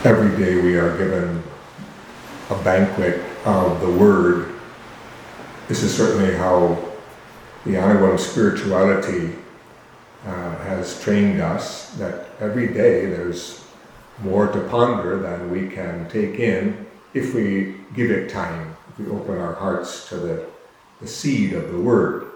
every day we are given a banquet of the Word. This is certainly how the Anawan spirituality has trained us, that every day there's more to ponder than we can take in if we give it time, if we open our hearts to the seed of the Word.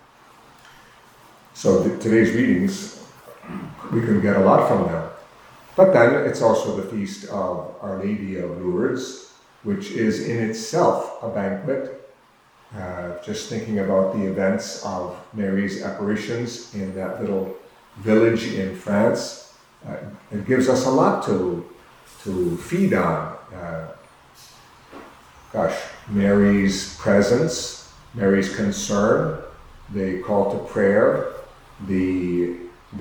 So today's readings, we can get a lot from them. But then it's also the feast of Our Lady of Lourdes, which is in itself a banquet. Just thinking about the events of Mary's apparitions in that little village in France, it gives us a lot to feed on. Mary's presence, Mary's concern, the call to prayer, the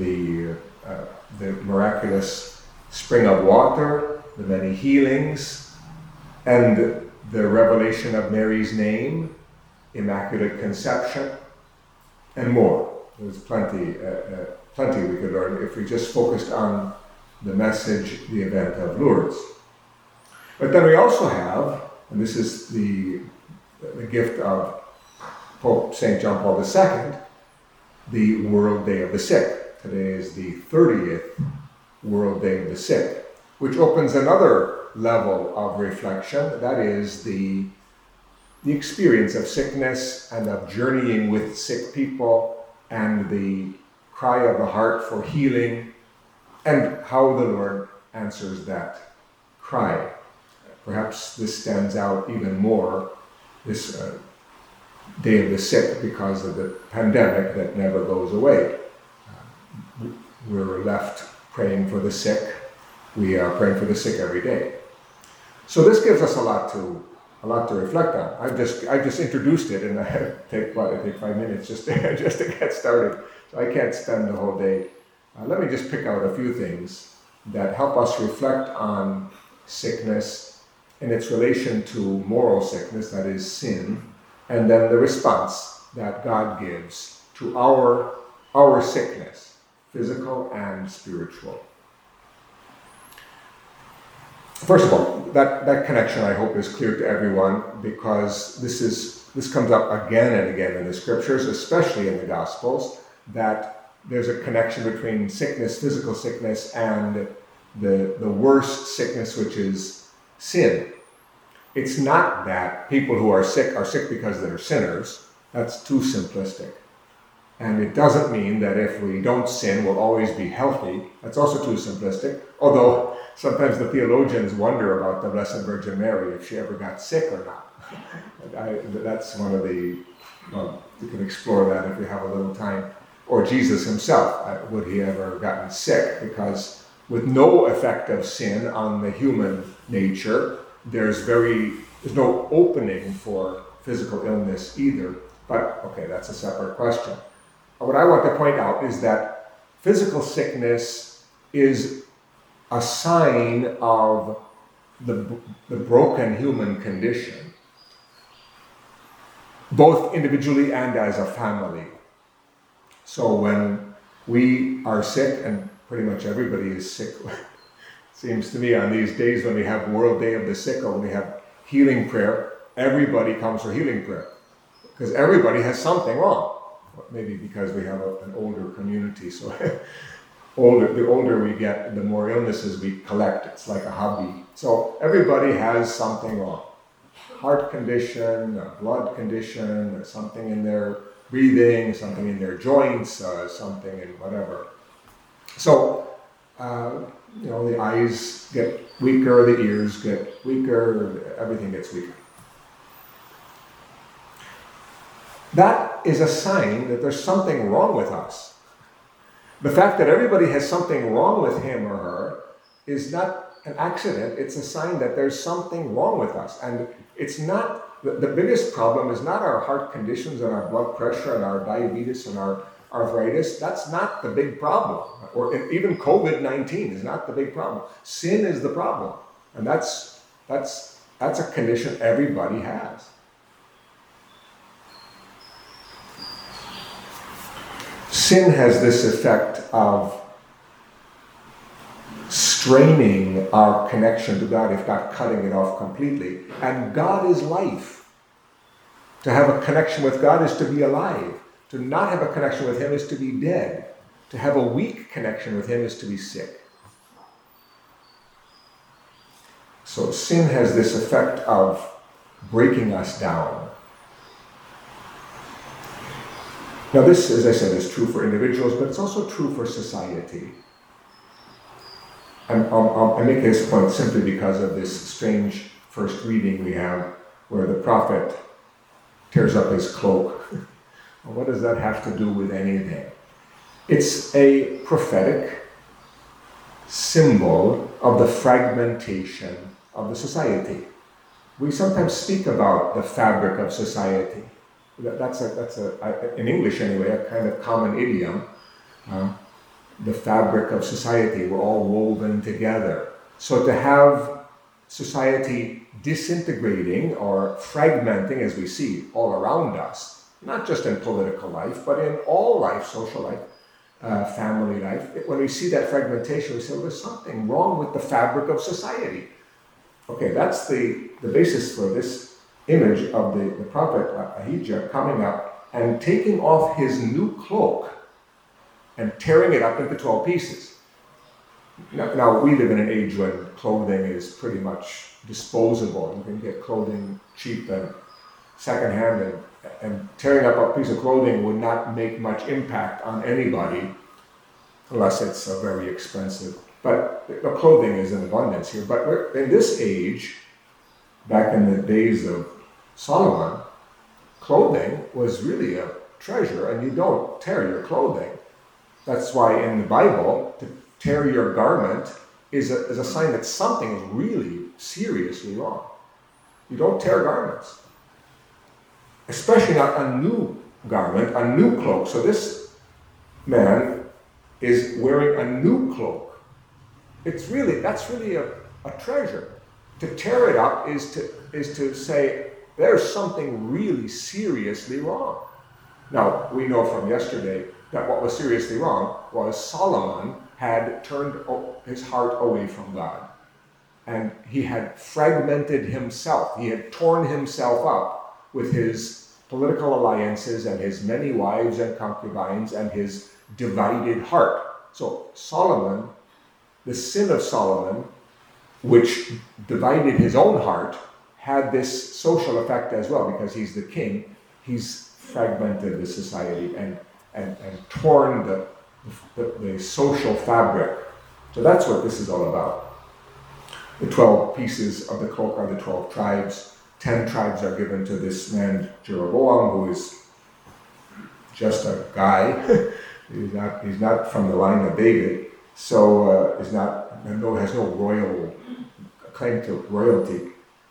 miraculous spring of water, the many healings, and the revelation of Mary's name, Immaculate Conception, and more. There's plenty we could learn if we just focused on the message, the event of Lourdes. But then we also have, and this is the gift of Pope St. John Paul II, the World Day of the Sick. Today is the 30th World Day of the Sick, which opens another level of reflection. That is the experience of sickness and of journeying with sick people and the cry of the heart for healing and how the Lord answers that cry. Perhaps this stands out even more, this Day of the Sick, because of the pandemic that never goes away. We're left praying for the sick. We are praying for the sick every day. So this gives us a lot to reflect on. I just introduced it, and I take 5 minutes just to get started. So I can't spend the whole day. Let me just pick out a few things that help us reflect on sickness and its relation to moral sickness, that is sin, and then the response that God gives to our sickness, physical and spiritual. First of all, that connection I hope is clear to everyone, because this comes up again and again in the scriptures, especially in the Gospels, that there's a connection between sickness, physical sickness, and the worst sickness, which is sin. It's not that people who are sick because they're sinners. That's too simplistic. And it doesn't mean that if we don't sin, we'll always be healthy. That's also too simplistic. Although sometimes the theologians wonder about the Blessed Virgin Mary, if she ever got sick or not. That's one of the, you can explore that if you have a little time. Or Jesus himself, would he ever gotten sick? Because with no effect of sin on the human nature, there's no opening for physical illness either. But okay, that's a separate question. What I want to point out is that physical sickness is a sign of the broken human condition, both individually and as a family. So when we are sick, and pretty much everybody is sick, seems to me on these days when we have World Day of the Sick or when we have healing prayer, everybody comes for healing prayer, because everybody has something wrong. Maybe because we have an older community, so the older we get, the more illnesses we collect. It's like a hobby. So everybody has something wrong. Heart condition, a blood condition, or something in their breathing, something in their joints, something in whatever. So, the eyes get weaker, the ears get weaker, everything gets weaker. That is a sign that there's something wrong with us. The fact that everybody has something wrong with him or her is not an accident. It's a sign that there's something wrong with us. And it's not, the biggest problem is not our heart conditions and our blood pressure and our diabetes and our arthritis. That's not the big problem. Or even COVID-19 is not the big problem. Sin is the problem. And that's a condition everybody has. Sin has this effect of straining our connection to God, if not cutting it off completely. And God is life. To have a connection with God is to be alive. To not have a connection with Him is to be dead. To have a weak connection with Him is to be sick. So sin has this effect of breaking us down. Now this, as I said, is true for individuals, but it's also true for society. I make this point simply because of this strange first reading we have where the prophet tears up his cloak. Well, what does that have to do with anything? It's a prophetic symbol of the fragmentation of the society. We sometimes speak about the fabric of society. That's in English anyway, a kind of common idiom. The fabric of society, we're all woven together. So to have society disintegrating or fragmenting, as we see all around us, not just in political life, but in all life, social life, family life, when we see that fragmentation, we say, well, there's something wrong with the fabric of society. Okay, that's the basis for this image of the prophet Ahijah coming up and taking off his new cloak and tearing it up into 12 pieces. Now, we live in an age when clothing is pretty much disposable. You can get clothing cheap and secondhand, and tearing up a piece of clothing would not make much impact on anybody unless it's very expensive. But the clothing is in abundance here. But in this age, back in the days of Solomon, clothing was really a treasure, and you don't tear your clothing. That's why in the Bible, to tear your garment is a sign that something is really seriously wrong. You don't tear garments. Especially not a new garment, a new cloak. So this man is wearing a new cloak. That's really a treasure. To tear it up is to say, there's something really seriously wrong. Now, we know from yesterday that what was seriously wrong was Solomon had turned his heart away from God. And he had fragmented himself. He had torn himself up with his political alliances and his many wives and concubines and his divided heart. So Solomon, the sin of Solomon, which divided his own heart, had this social effect as well, because he's the king. He's fragmented the society and torn the social fabric. So that's what this is all about. The 12 pieces of the cloak are the 12 tribes. 10 tribes are given to this man Jeroboam, who is just a guy. he's not from the line of David, so has no royal claim to royalty.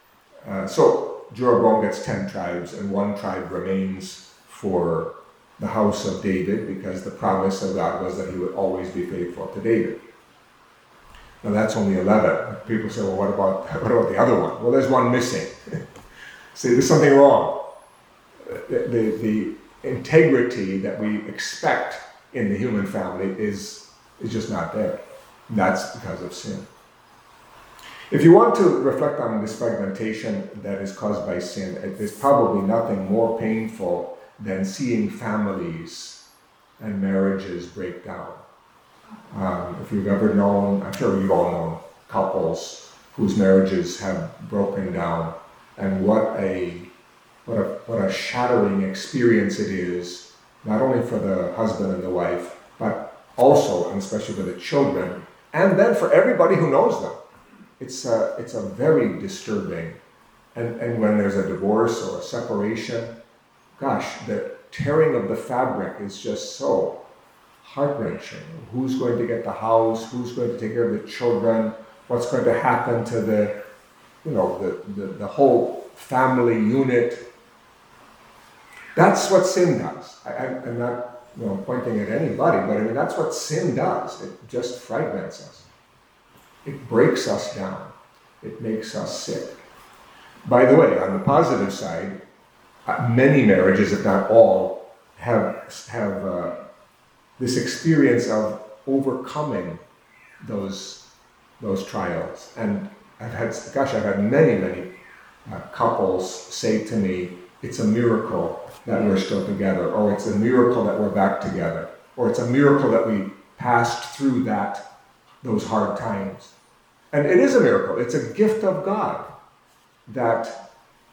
So Jeroboam gets 10 tribes, and 1 tribe remains for the house of David, because the promise of God was that he would always be faithful to David. Now that's only 11. People say, well, what about the other one? Well, there's one missing. See, there's something wrong. The integrity that we expect in the human family is just not there. And that's because of sin. If you want to reflect on this fragmentation that is caused by sin, there's probably nothing more painful than seeing families and marriages break down. If you've ever known, I'm sure you've all known couples whose marriages have broken down, and what a shattering experience it is, not only for the husband and the wife, but also and especially for the children, and then for everybody who knows them. It's a very disturbing, and when there's a divorce or a separation, gosh, the tearing of the fabric is just so heart-wrenching. Who's going to get the house? Who's going to take care of the children? What's going to happen to the whole family unit? That's what sin does. I'm not pointing at anybody, but I mean that's what sin does. It just fragments us. It breaks us down. It makes us sick. By the way, on the positive side, many marriages, if not all, have this experience of overcoming those those trials. And I've had many couples say to me, it's a miracle that we're still together, or it's a miracle that we're back together, or it's a miracle that we passed through those hard times. And it is a miracle. It's a gift of God that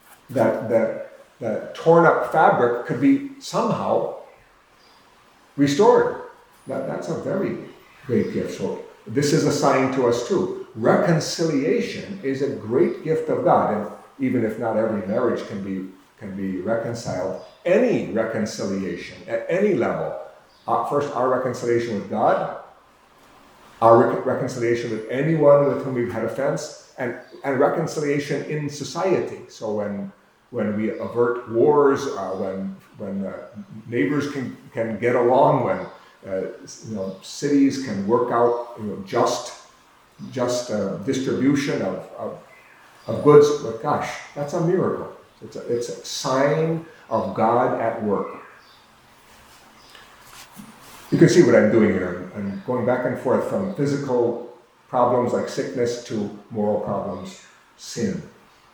torn up fabric could be somehow restored. That's a very great gift. So this is a sign to us too. Reconciliation is a great gift of God, and even if not every marriage can be reconciled, any reconciliation at any level. First, our reconciliation with God, our reconciliation with anyone with whom we've had offense, and reconciliation in society. So when we avert wars, when neighbors can get along, when cities can work out just distribution of goods. But gosh, that's a miracle. It's a sign of God at work. You can see what I'm doing here. I'm going back and forth from physical problems like sickness to moral problems, sin.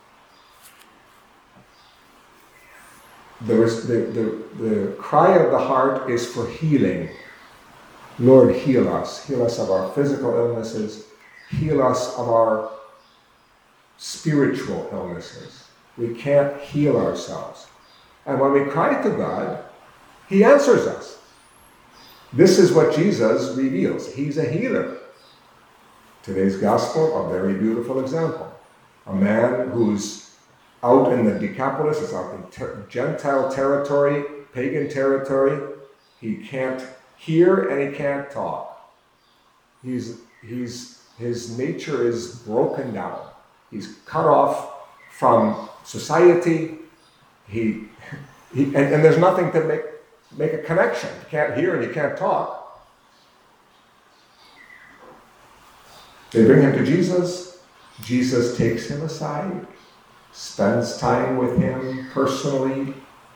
The cry of the heart is for healing. Lord, heal us. Heal us of our physical illnesses. Heal us of our spiritual illnesses. We can't heal ourselves. And when we cry to God, He answers us. This is what Jesus reveals. He's a healer. Today's gospel, a very beautiful example. A man who's out in the Decapolis, is out in Gentile territory, pagan territory. He can't hear and he can't talk. His nature is broken down. He's cut off from society. And there's nothing to make a connection. You can't hear and you can't talk. They bring him to Jesus. Jesus takes him aside, spends time with him personally,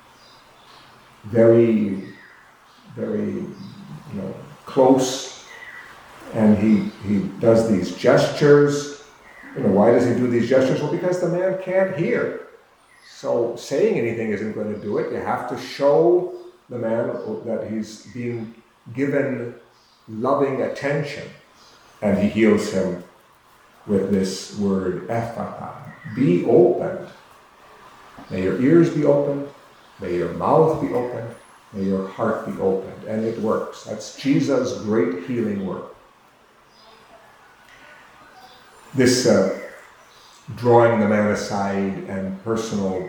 very, very, close, and he does these gestures. Why does he do these gestures? Well, because the man can't hear. So saying anything isn't going to do it. You have to show the man that he's being given loving attention. And he heals him with this word, ephphatha, be opened. May your ears be opened. May your mouth be opened. May your heart be opened. And it works. That's Jesus' great healing work. This drawing the man aside and personal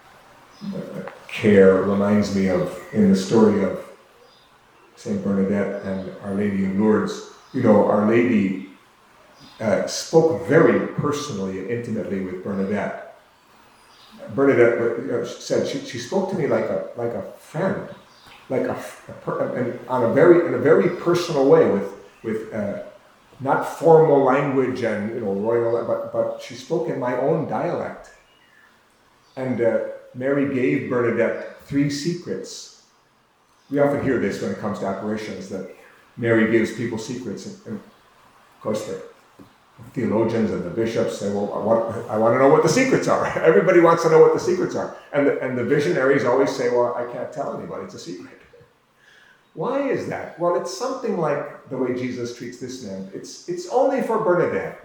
care reminds me of, in the story of Saint Bernadette and Our Lady of Lourdes, Our Lady spoke very personally and intimately with Bernadette. Bernadette said she spoke to me like a friend, in a very personal way, with not formal language and royal, but she spoke in my own dialect. And Mary gave Bernadette 3 secrets. We often hear this when it comes to apparitions, that Mary gives people secrets, and of course the theologians and the bishops say, well, I want to know what the secrets are. Everybody wants to know what the secrets are. And the visionaries always say, well, I can't tell anybody, it's a secret. Why is that? Well, it's something like the way Jesus treats this man. It's only for Bernadette.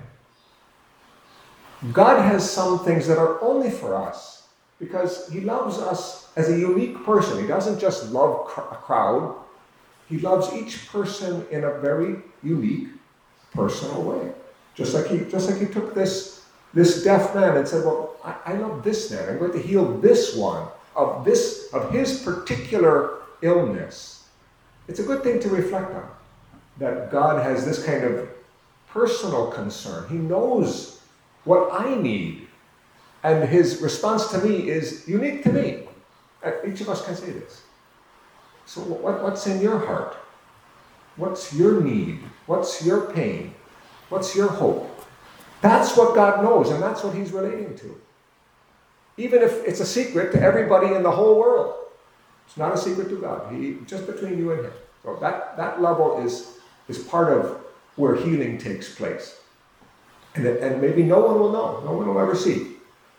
God has some things that are only for us, because He loves us as a unique person. He doesn't just love a crowd. He loves each person in a very unique, personal way. Just like he took this deaf man and said, well, I love this man. I'm going to heal this one of his particular illness. It's a good thing to reflect on, that God has this kind of personal concern. He knows what I need, and His response to me is unique to me. Each of us can say this. So what's in your heart? What's your need? What's your pain? What's your hope? That's what God knows, and that's what He's relating to. Even if it's a secret to everybody in the whole world. It's not a secret to God. Just between you and Him. So that level is part of where healing takes place. And maybe no one will know, no one will ever see.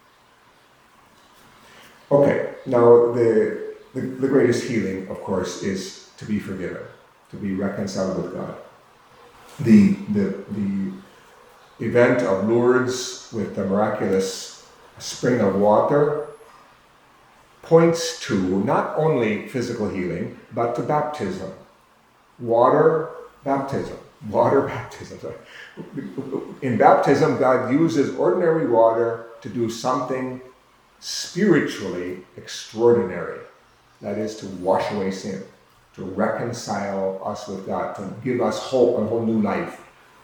Okay, now the greatest healing, of course, is to be forgiven, to be reconciled with God. The event of Lourdes with the miraculous spring of water points to not only physical healing, but to baptism. Water baptism. In baptism, God uses ordinary water to do something spiritually extraordinary. That is to wash away sin, to reconcile us with God, to give us hope, a whole new life.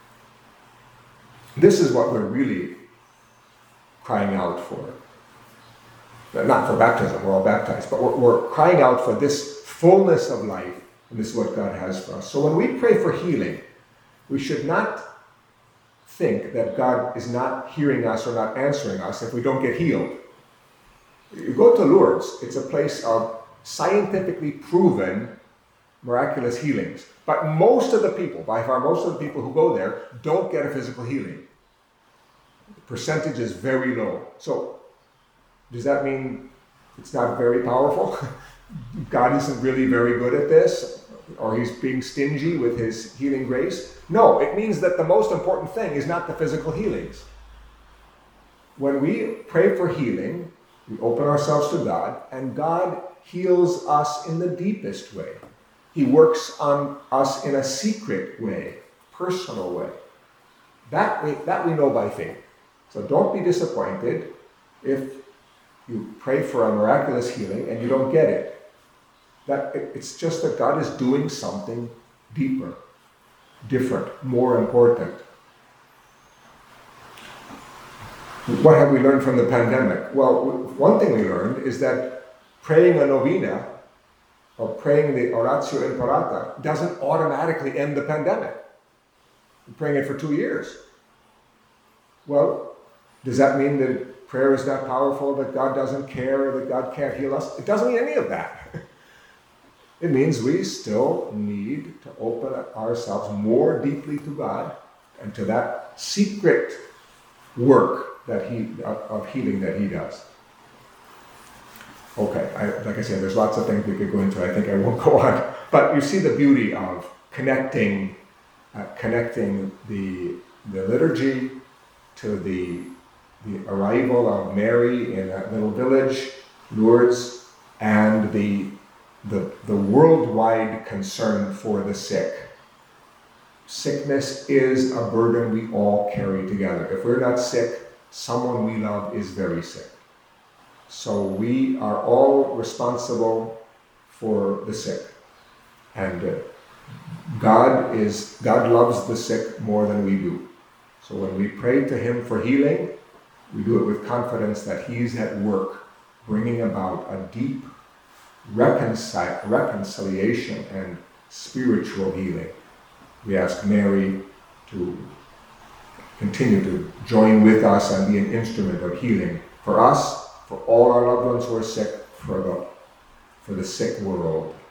This is what we're really crying out for. Not for baptism, we're all baptized, but we're crying out for this fullness of life, and this is what God has for us. So when we pray for healing, we should not think that God is not hearing us or not answering us if we don't get healed. You go to Lourdes, it's a place of scientifically proven miraculous healings. But most of the people, by far most of the people who go there, don't get a physical healing. The percentage is very low. So, does that mean it's not very powerful? God isn't really very good at this? Or he's being stingy with his healing grace? No, it means that the most important thing is not the physical healings. When we pray for healing, we open ourselves to God, and God heals us in the deepest way. He works on us in a secret way, personal way. That we know by faith. So don't be disappointed if you pray for a miraculous healing and you don't get it. It's just that God is doing something deeper, different, more important. What have we learned from the pandemic? Well, one thing we learned is that praying a novena or praying the Oratio Imperata doesn't automatically end the pandemic. We're praying it for 2 years. Well, does that mean that prayer is not powerful, that God doesn't care, that God can't heal us? It doesn't mean any of that. It means we still need to open ourselves more deeply to God and to that secret work of healing that he does. Okay, like I said, there's lots of things we could go into. I think I won't go on. But you see the beauty of connecting the liturgy to the arrival of Mary in that little village, Lourdes, and the worldwide concern for the sick. Sickness is a burden we all carry together. If we're not sick, someone we love is very sick. So we are all responsible for the sick. And God loves the sick more than we do. So when we pray to him for healing, we do it with confidence that he's at work, bringing about a deep reconciliation and spiritual healing. We ask Mary to continue to join with us and be an instrument of healing for us, for all our loved ones who are sick, for the sick world.